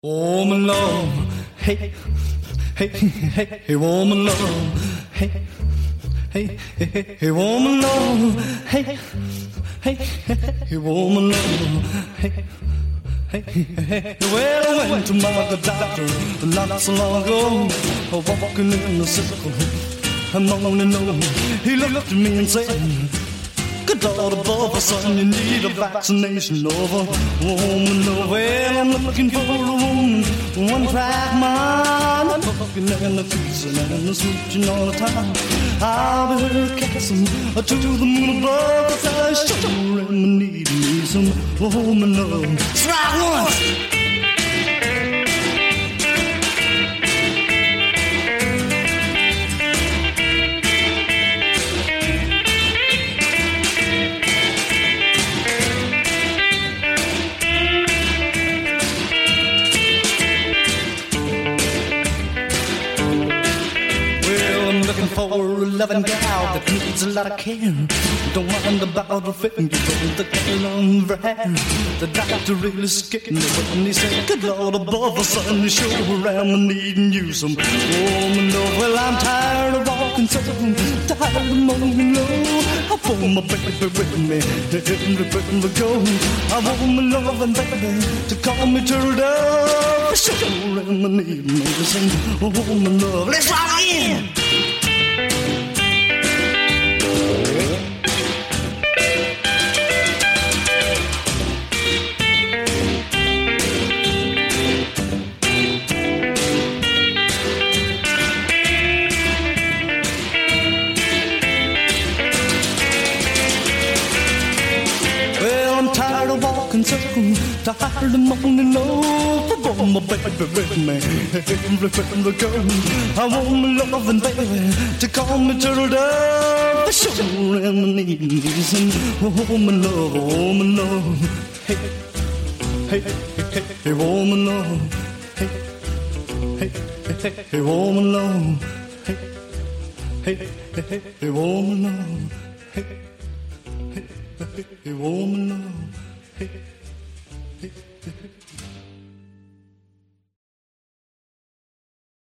Woman love, hey, hey, hey, hey, woman love, hey, hey, hey, hey, hey, woman love, hey, hey, hey, hey, woman love, hey, hey, hey, hey. Well, I went to my good doctor not so long ago, walking in a circle, I'm only know. He looked at me and said, good Lord above, son, you need a vaccination over. Woman, no, well, I'm looking for a woman, one track mind. I'm looking and the kissing and the switching all the time. I'll be her casting to the moon above, 'cause I sure am needing me some woman love. Strike one! For a loving gal that needs a lot of care. Don't mind about her fit and give the girl on her hair. The doctor really skipped me when he said, good Lord above us, son, you sure am needing you some woman love. Well, I'm tired of walking so, tired of moaning low. I want my baby with me, everywhere we go. I want my loving baby to call me turned up. Sure am needing me some woman love. Let's rock in! Tired of moaning low. I want my baby with me, everywhere we go. I want my loving baby to call me turtled up. I sure am needing some woman love, woman love. Hey, hey, hey, hey, woman love. Hey, hey, hey, hey, woman love. Hey, hey, hey, hey, woman love. Hey, hey, hey, woman love. Hey.